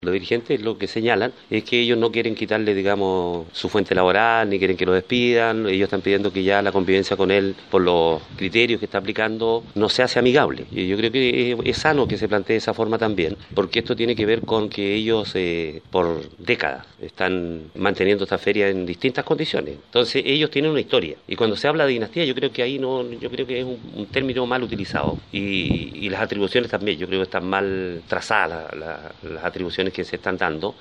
Los dirigentes lo que señalan es que ellos no quieren quitarle, digamos, su fuente laboral, ni quieren que lo despidan. Ellos están pidiendo que ya la convivencia con él, por los criterios que está aplicando, no se hace amigable. Y yo creo que es sano que se plantee de esa forma también, porque esto tiene que ver con que ellos, por décadas, están manteniendo esta feria en distintas condiciones. Entonces, ellos tienen una historia. Y cuando se habla de dinastía, yo creo que ahí no, yo creo que es un término mal utilizado. Y las atribuciones también, yo creo que están mal trazadas las atribuciones que se están dando.